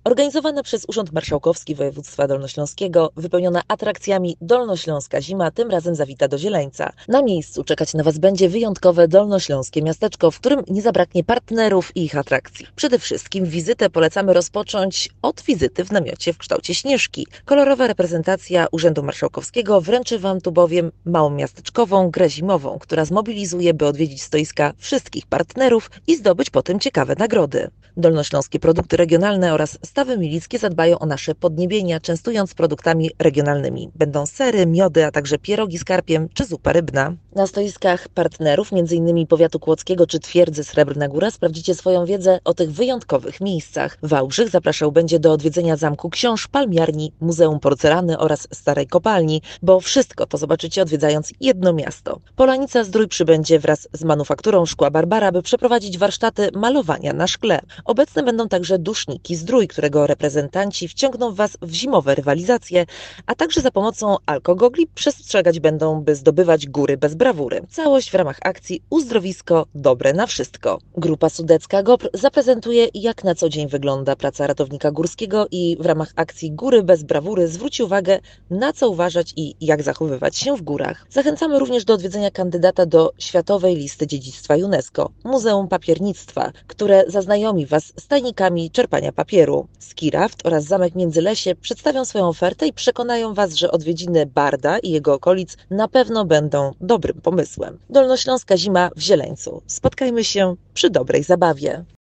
Organizowana przez Urząd Marszałkowski Województwa Dolnośląskiego, wypełniona atrakcjami Dolnośląska Zima tym razem zawita do Zieleńca. Na miejscu czekać na Was będzie wyjątkowe dolnośląskie miasteczko, w którym nie zabraknie partnerów i ich atrakcji. Przede wszystkim wizytę polecamy rozpocząć od wizyty w namiocie w kształcie śnieżki. Kolorowa reprezentacja Urzędu Marszałkowskiego wręczy Wam tu bowiem małą miasteczkową grę zimową, która zmobilizuje, by odwiedzić stoiska wszystkich partnerów i zdobyć po tym ciekawe nagrody. Dolnośląskie produkty regionalne oraz stawy milickie zadbają o nasze podniebienia, częstując produktami regionalnymi. Będą sery, miody, a także pierogi z karpiem czy zupa rybna. Na stoiskach partnerów, m.in. powiatu kłodzkiego czy twierdzy Srebrna Góra, sprawdzicie swoją wiedzę o tych wyjątkowych miejscach. Wałbrzych zapraszał będzie do odwiedzenia Zamku Książ, Palmiarni, Muzeum Porcelany oraz Starej Kopalni, bo wszystko to zobaczycie odwiedzając jedno miasto. Polanica Zdrój przybędzie wraz z manufakturą szkła Barbara, by przeprowadzić warsztaty malowania na szkle. Obecne będą także duszniki Zdrój, którego reprezentanci wciągną Was w zimowe rywalizacje, a także za pomocą alkogogli przestrzegać będą, by zdobywać góry bez brawury. Całość w ramach akcji Uzdrowisko dobre na wszystko. Grupa sudecka GOPR zaprezentuje, jak na co dzień wygląda praca ratownika górskiego i w ramach akcji Góry bez brawury zwróci uwagę, na co uważać i jak zachowywać się w górach. Zachęcamy również do odwiedzenia kandydata do Światowej Listy Dziedzictwa UNESCO, Muzeum Papiernictwa, które zaznajomi Was z tajnikami czerpania papieru. Ski Raft oraz Zamek Międzylesie przedstawią swoją ofertę i przekonają Was, że odwiedziny Barda i jego okolic na pewno będą dobrym pomysłem. Dolnośląska Zima w Zieleńcu. Spotkajmy się przy dobrej zabawie.